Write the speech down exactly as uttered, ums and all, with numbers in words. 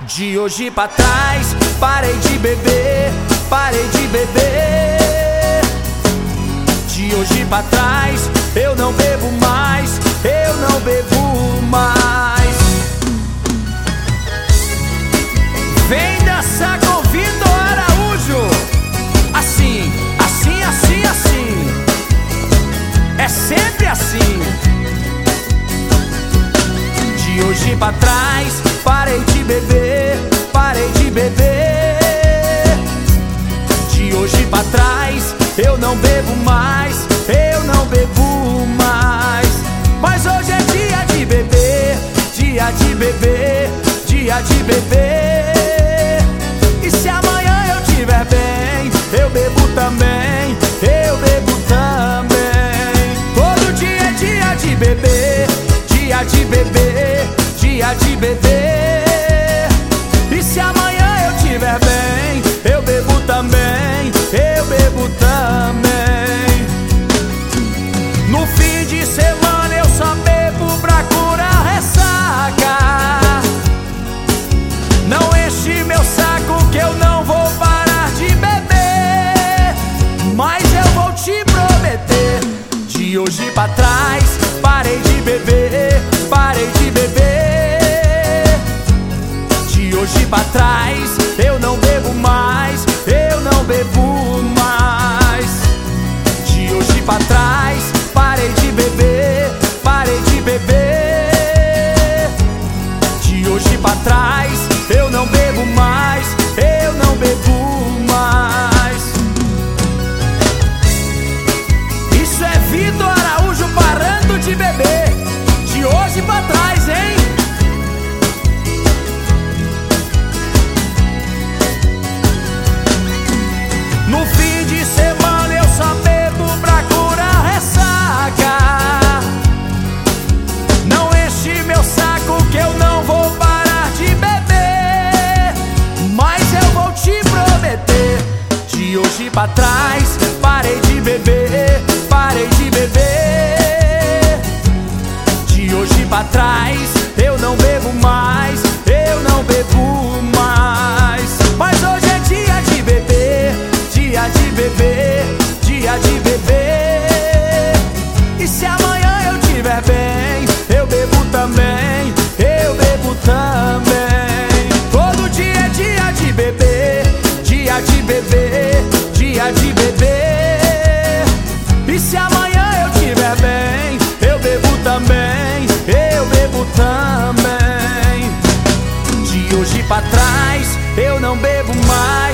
De hoje pra trás, parei de beber, parei de beber. De hoje pra trás, eu não bebo mais, eu não bebo mais. Vem dançar com Vitor Araújo. Assim, assim, assim, assim. É sempre assim. De hoje pra trás, parei de beber, parei de beber. De hoje pra trás, eu não bebo mais, eu não bebo mais. Mas hoje é dia de beber, dia de beber, dia de beber. E se amanhã eu tiver bem, eu bebo também, eu bebo também. Todo dia é dia de beber, dia de beber, dia de beber. E se amanhã eu tiver bem, eu bebo também, eu bebo também. No fim de semana eu só bebo pra curar ressaca. Não enche meu saco que eu não vou parar de beber. Mas eu vou te prometer, de hoje pra trás, parei de beber, parei de beber. De hoje pra trás, eu não bebo mais, eu não bebo mais. De hoje pra trás, parei de beber, parei de beber. De hoje pra trás, eu não bebo mais, eu não bebo mais. Isso é Vitor Araújo parando de beber. De hoje pra trás, hein? No fim de semana eu só bebo pra curar ressaca. Não enche meu saco que eu não vou parar de beber. Mas eu vou te prometer, de hoje pra trás, parei de beber, parei de beber. De hoje pra trás, eu não bebo mais, eu não bebo mais. Mas hoje é dia de beber, dia de beber, dia de beber. E se amanhã eu tiver bem, eu bebo também, eu bebo também. Todo dia é dia de beber, dia de beber, dia de beber. E se amanhã eu tiver bem, eu bebo também, eu bebo também. De hoje pra trás, eu não bebo mais,